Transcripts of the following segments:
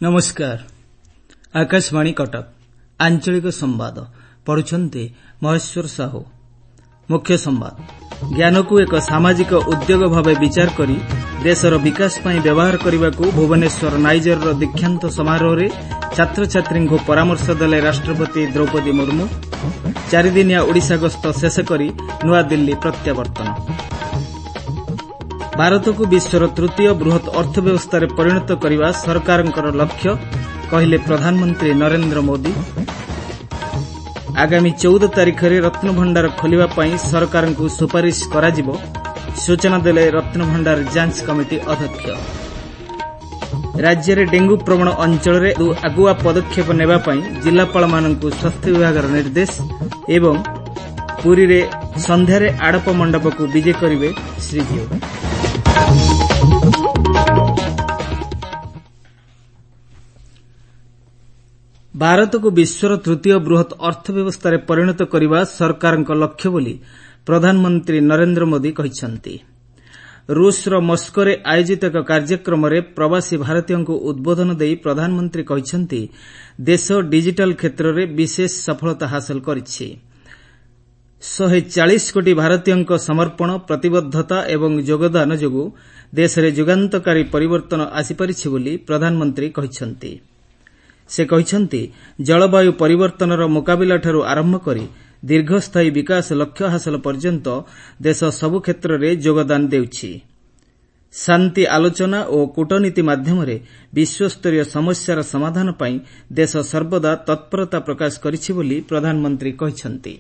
नमस्कार। आकाशवाणी कटक आंचलिक संवाद पढ़ुछन्ति महेश्वर साहू। मुख्य संवाद। ज्ञान को एक सामाजिक उद्योग भाव विचार करी देशर विकास पाई व्यवहार करने को भुवनेश्वर नाइजर दीक्षांत समारोह रे छात्र छात्री को परामर्श देले राष्ट्रपति द्रौपदी मुर्मू। 4 दिनिया ओडिशा गस्त शेष करी नुआ दिल्ली प्रत्यावर्तन। भारत को विश्वर तृतीय बृहत अर्थव्यवस्था रे परिणत करने सरकारଙ୍କର लक्ष्य कहले प्रधानमंत्री नरेंद्र मोदी। आगामी 14 तारिख रे रत्न भंडार खोलिबा पई सरकार को सुपारिश कराजिबो, सूचना देले रत्न भंडार जांच कमिटी अध्यक्ष। राज्य रे डेंगू प्रवण अंचल रे आगुआ पदक्षेप नेबा पई जिल्लापाल माननकु स्वास्थ्य विभाग निर्देश एवं पुरी रे संध्या रे आड़प मंडप को विजय करिवे श्रीजीव। भारत को विश्वर तृतीय बृहत अर्थव्यवस्था रे परिणत करने सरकार लक्ष्य बोली प्रधानमंत्री नरेंद्र मोदी कहिसंती। रूस रो मस्को रे आयोजित एक कार्यक्रम रे प्रवासी भारतीयों को उद्बोधन देई प्रधानमंत्री कहिसंती देश डिजिटल क्षेत्र रे विशेष सफलता हासिल करिछि। 140 कोटी भारतीयों समर्पण प्रतिबद्धता एवं योगदान जोगु देश रे जुगान्तकारी परिवर्तन आसीपारिछि बोली प्रधानमंत्री कहिसंती। से कहिसंती जलवायु परिवर्तनर मुकाबिला ठारू आरंभ करी दीर्घस्थायी विकास लक्ष्य हासिल पर्यंत देश सबु क्षेत्र रे योगदान देउछि। शांति आलोचना और कूटनीति माध्यम रे विश्वस्तरीय समस्यार समाधान पई देश सर्वदा तत्परता प्रकाश करिछि बोली प्रधानमंत्री कहिसंती।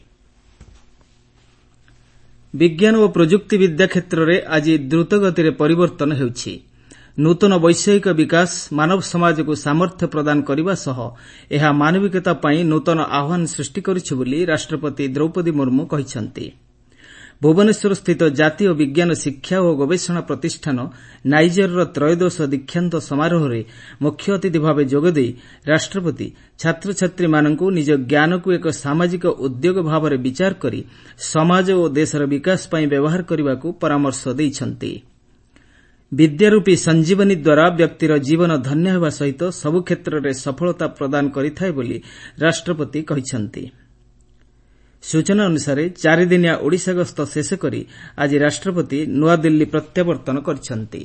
विज्ञान और प्रजुक्ति विद्या क्षेत्र रे आज द्रुतगति रे परिवर्तन हेउछि। नूतन वैषयिक विकास मानव समाज को सामर्थ्य प्रदान करने सह यह मानविकता पई नूतन आह्वान सृष्टि करिछि बोली राष्ट्रपति द्रौपदी मुर्मू कहिसंती। भुवनेश्वर स्थित जातीय विज्ञान शिक्षा और गवेषणा प्रतिष्ठान नाइजर त्रयोदश दीक्षांत समारोह रे मुख्य अतिथि भाव जोगदेई राष्ट्रपति छात्र छात्री माननकु निज ज्ञान को एक सामाजिक उद्योग भाव रे विचार करी समाज और देशर विकास पई व्यवहार करने को परामर्श दैछंती। विद्यारूपी संजीवनी द्वारा व्यक्तिर जीवन धन्य होगा सहित सबु क्षेत्र रे सफलता प्रदान करिथाय बोली राष्ट्रपति कहिसंती। सूचना अनुसार 4 दिनिया ओडिशा गस्त शेष करी आज राष्ट्रपति नुआ दिल्ली प्रत्यावर्तन करिसंती।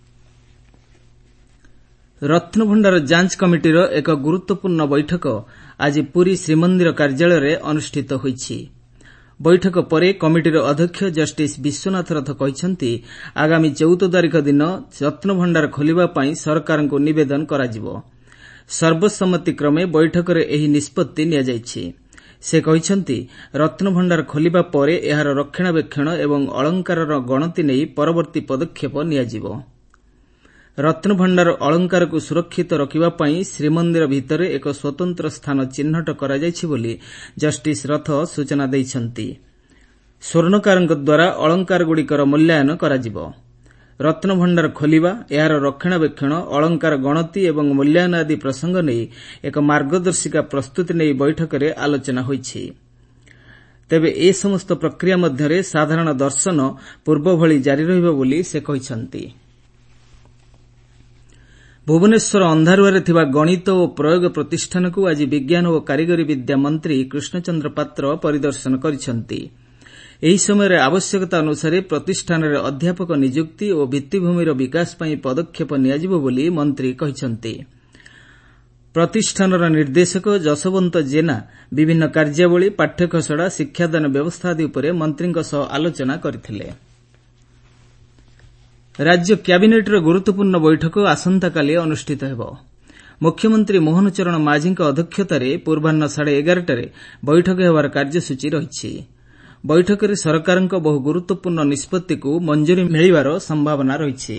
रत्न भंडार जांच कमिटीर एक गुरुत्वपूर्ण बैठक आज पुरी श्रीमंदिर कार्यालय रे अनुष्ठित होईछि। बैठक परे कमिटीर अध्यक्ष जस्टिस विश्वनाथ रथ कहिसंती आगामी 14 तारिख दिन रत्न भंडार खोलिबा पई सरकार को निवेदन कराजिबो। सर्वसम्मति क्रमे बैठक रे एही निष्पत्ति निया जायछि। से कहिसंती रत्न भंडार खोलिबा परे एहार रक्षणाबेक्षण एवं अलंकारर गणति नेई परवर्ती पदक्षेप नियाजिबो। रत्न भंडार अलंकार को सुरक्षित रखिबा पई श्रीमंदिर भितरे एक स्वतंत्र स्थान चिन्हट करा जायछि बोली जस्टिस रथ सूचना दैछंती। स्वर्णकारଙ୍କ द्वारा अलंकार गुड़िकर मूल्यांकन कराजिबो। रत्न भंडार खोलिबा एहार रक्षणाबेक्षण अलंकार गणति एवं मूल्यांकन आदि प्रसंग नेई एक मार्गदर्शिका प्रस्तुति नेई बैठक रे आलोचना होईछि। तेबे ए समस्त प्रक्रिया मध्यरे साधारण दर्शन पूर्व भली जारी रहिबो बोली से कहिसंती। भुवनेश्वर अंधारुआरे थिबा गणित और प्रयोग प्रतिष्ठान को आज विज्ञान और कारिगरी विद्या मंत्री कृष्णचंद्र पात्र परिदर्शन करिसंती। एही समय आवश्यकता अनुसार प्रतिष्ठान रे अध्यापक नियुक्ति और भित्तिभूमिर विकास पई पदक्षेप नियाजिबो बोली मंत्री कहिसंती। प्रतिष्ठानर निर्देशक जसवंत जेना विभिन्न कार्यावली पाठ्यखसड़ा शिक्षादान व्यवस्था आदि उपरे मंत्रीଙ୍କ सह आलोचना करथिले। राज्य क्याबिनेटर गुरुत्वपूर्ण बैठक आसंता काली अनुष्ठित हेबो। मुख्यमंत्री मोहन चरण माझी अध्यक्षतार पूर्वाह्न 11:30 रे बैठक हेबार कार्यसूची रहिछि। बैठक रे सरकारଙ୍କ बहु गुरुत्वपूर्ण निष्पत्ति को मंजूरी मिलिबार संभावना रहिछि।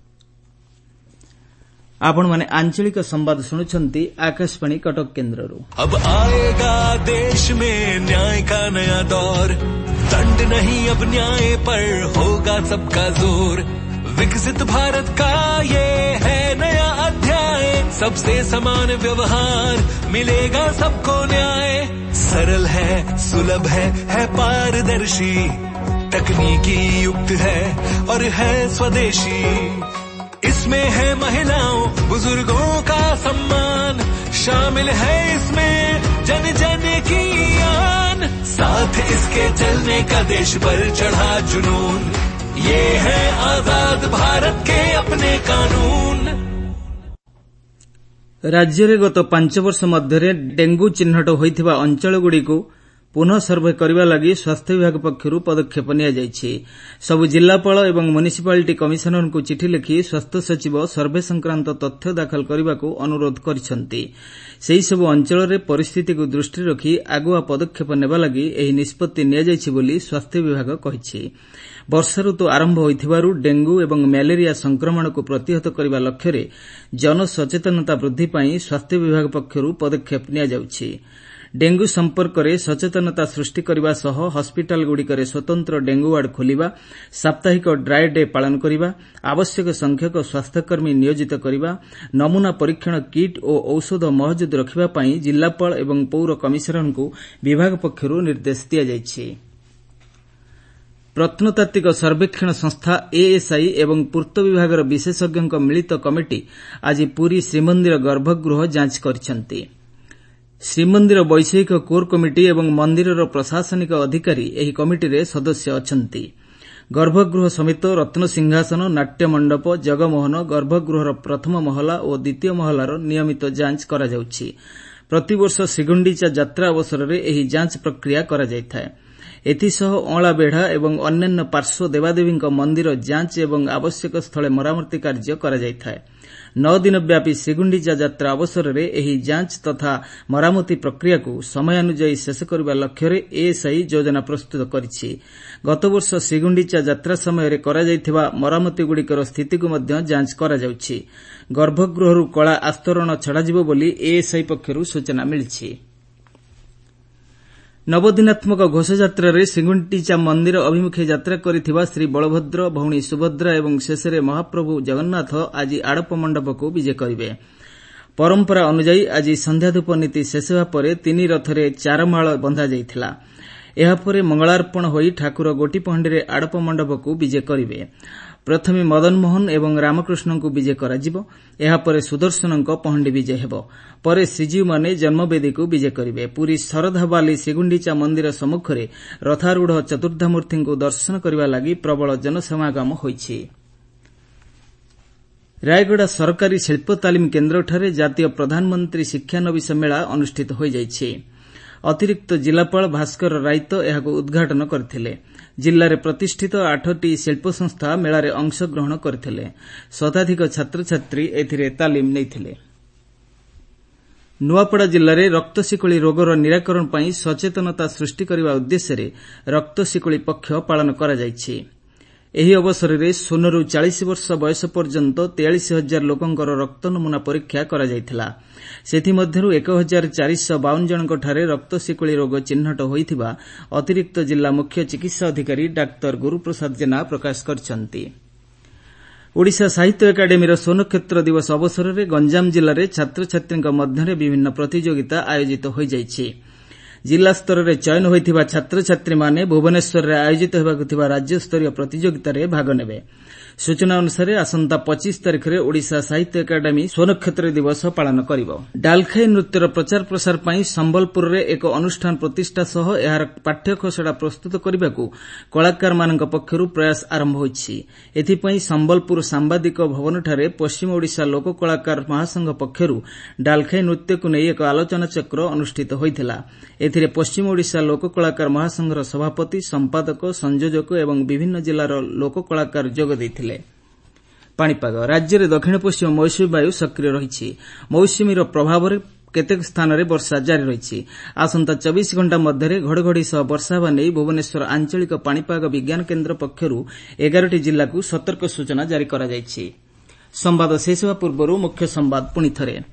आपण माने आंचलिक संवाद सुनुछंती आकाशवाणी कटक केंद्ररू। अब आएगा देश में न्याय का नया दौर, दंड नहीं अब न्याय पर होगा सबका जोर। विकसित भारत का ये है नया अध्याय, सबसे समान व्यवहार मिलेगा सबको न्याय। सरल है, सुलभ है पारदर्शी, तकनीकी युक्त है और है स्वदेशी। इसमें है महिलाओं बुजुर्गों का सम्मान, शामिल है इसमें जन जन की आन, साथ इसके चलने का देश पर चढ़ा जुनून, ये है आजाद भारत के अपने कानून। राज्य गत 5 वर्ष मध्य डेंगू चिन्हट होइथिबा अंचलगुड़िक पुनः सर्वे करने लगी स्वास्थ्य विभाग पक्षर पदक्षेप नियाଯାଇଛି। सबु जिलापाल एवं म्युनिसिपालिटी कमिशनर को चिठी लिखि स्वास्थ्य सचिव सर्वे संक्रांत तथ्य दाखल करने को अनुरोध करिसेंति। सेही सबु अंचल रे परिस्थिति को दृष्टि रखी आगुआ पदक्षेप नेबा लगी एही निष्पत्ति नियाଯାଇଛି बोली स्वास्थ्य विभाग कहिछि। वर्षा ऋतु आरंभ होइथिबारु डेंगू एवं ম্যালেरिया संक्रमण को प्रतिहत करने लक्ष्य जनसचेतनता वृद्धि पाई स्वास्थ्य विभाग पक्षर पदक्षेप नियाଯାଉଛି। डेंगू संपर्क में सचेतनता सृष्टि करने सह हस्पिटाल गुड़िकर स्वतंत्र डेंगू वार्ड खोलिबा, साप्ताहिक ड्राई डे पालन करने, आवश्यक संख्यक स्वास्थ्यकर्मी नियोजित करने, नमूना परीक्षण किट और औषध महजुद रखिबापई जिलापाल एवं पौर कमिशनर को विभाग पक्षर निर्देश दियाଯାଇଛି। प्रत्नतात्विक सर्वेक्षण संस्था एएसआई एवं पूर्त विभाग विशेषज्ञों मिलित कमिटी आज पुरी श्रीमंदिर गर्भगृह जांच करिसेंति। श्रीमंदिर वैषयिक कोर कमिटी एवं मंदिर प्रशासनिक अधिकारी एही कमिटी रे सदस्य अछंती। गर्भगृह समेत रत्न सिंहासन, नाट्य मंडप, जगमोहन, गर्भगृहर प्रथम महला और द्वितीय महलार नियमित जांच करा जाउछि। प्रतिवर्ष श्रीगुंडीचा यात्रा अवसर में एही जांच प्रक्रिया करा जायथाय। एथिसह अँला बेढ़ा एवं अन्यान्य पार्श्व देवादेवी मंदिर जांच एवं आवश्यक स्थले मरामती कार्य करा जायथाय। 9 दिन व्यापी श्रीगुंडीचा यात्रा अवसर में एही जांच तथा मरामती प्रक्रिया को समयानुଯାयी शेष करने लक्ष्य एएसआई योजना प्रस्तुत करिछि। गत वर्ष श्रीगुंडीचा यात्रा समय करा जायथिबा मरामती गुड़िकर स्थिति को मध्य जांच करा जाउछि। गर्भगृहरु कला आस्तरण छड़ाजिबो बोली एएसआई पक्षरु सूचना मिलिछि। नवदिनात्मक घोषयात्रा श्रीगुंडीचा मंदिर अभिमुखे यात्रा करिथिबा श्री बलभद्र, भौणी सुभद्रा एवं शेषरे महाप्रभु जगन्नाथ आज आड़प मंडप को विजे करिवे। परंपरा अनुसार आज संध्याधूप नीति शेष होगा पर 3 रथरे 4 माळ बंधा जाइथिला। एहापरे मंगलार्पण होई ठाकुर गोटी पहंडी आड़प मंडप को विजे करिवे। प्रथमे मदन मोहन एवं रामकृष्ण को विजे कराजिबो। एहापरे सुदर्शन पहंडी विजे हेबो। परे श्रीजीव माने जन्मवेदी को विजे करिवे। पूरी शरधाबाली श्रीगुंडीचा मंदिर सम्मुखरे रथारूढ़ चतुर्धामूर्ति को दर्शन करने लगी प्रबल जनसमागम होइछि। रायगड़ा सरकारी शिल्प तालीम केन्द्रଠାରେ जातीय प्रधानमंत्री शिक्षानविश मेला अनुष्ठित हो जाइछि। अतिरिक्त जिलापाल भास्कर राइत एहाको उद्घाटन करथिले। जिल्ला रे प्रतिष्ठित 8टी शिल्प संस्था मेलारे अंशग्रहण करथिले। शताधिक छात्र छात्री एथिरे तालीम नैथिले। नुआपड़ा जिल्ला रे रक्तशिकली रोगर निराकरण पई सचेतनता सृष्टि करबा उद्देश्य रक्तशिकली पक्ष पालन करा जाइछि। एही अवसर में सोनरू 40 वर्ष बयस पर्यंत 43,000 लोकंकर रक्त नमूना परीक्षा करा जायथिला। सेथिमध्यरु 1,452 जनଙ୍କଠାରେ रक्तशिकली रोग चिन्हट होइथिबा अतिरिक्त जिला मुख्य चिकित्सा अधिकारी डाक्तर गुरुप्रसाद जेना प्रकाश करछन्ति। ओडिशा साहित्य एकाडेमीर सोनक्षेत्र दिवस अवसर में गंजाम जिले में छात्र छात्री मध्य विभिन्न प्रतियोगिता आयोजित हो जाइछि। जिला स्तर में चयन होइथिबा छात्र छात्री माने भुवनेश्वर में आयोजित होबाकु थिबा राज्यस्तरीय प्रतियोगिता रे भाग नेबे। सूचना अनुसार आसंता 25 तारिख में ओडिशा साहित्य एकाडेमी सोनक्षेत्र दिवस पालन करिबो। डालखाई नृत्यर प्रचार प्रसार पई संबलपुर रे एक अनुष्ठान प्रतिष्ठा सह एहार पाठ्यखसड़ा प्रस्तुत करबाकू कलाकार मानक पक्षरु प्रयास आरंभ होइछि। एथिपई संबलपुर सांबादिक भवनठारे पश्चिम ओडिशा लोक कलाकार महासंघ पक्षरु डालखाई नृत्य को नहीं एक आलोचना चक्र अनुष्ठित होइथिला। एथिरे पश्चिम ओडिशा लोक कलाकार महासंघर सभापति, संपादक, संयोजक एवं विभिन्न जिलार लोक कलाकार जोग दैथिले। पाणीपाग राज्य में दक्षिण पश्चिम मौसुमी वायु सक्रिय रही। मौसुमीर प्रभाव में केतेक स्थान में वर्षा जारी रही। आसंता 24 घंटा मध्य घड़घड़ी सह वर्षा होगा नहीं भुवनेश्वर आंचलिक पाणीपाग विज्ञान केन्द्र पक्षरु 11टी जिला को सतर्क सूचना जारी करा जायछि। संवाद शेष होगा पूर्व मुख्य संवाद पुणी थरे।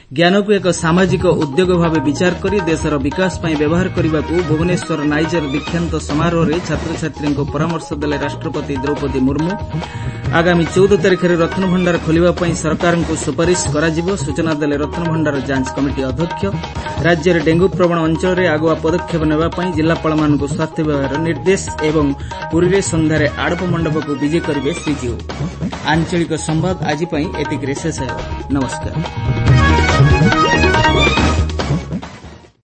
ज्ञानकु एक सामाजिक उद्योग भाव विचार करी देशर विकास पई व्यवहार करबाकू भुवनेश्वर नाइजर दीक्षांत समारोह रे छात्र छात्री को परामर्श देले राष्ट्रपति द्रौपदी मुर्मू। आगामी 14 तारिख रे रत्न भंडार खोलिबा पई सरकार को सुपारिश कराजिबो सूचना देले रत्न भंडार जांच कमिटी अध्यक्ष। राज्य रे डेंगू प्रवण अंचल रे आगुआ पदक्षेप नेबा पई जिल्लापाल मानकु स्वास्थ्य विभाग निर्देश एवं पुरी रे संध्यारे आड़प मंडप को विजय करिवे श्रीजीव। आंचलिक संवाद आज पई एतिक रे शेष है। नमस्कार।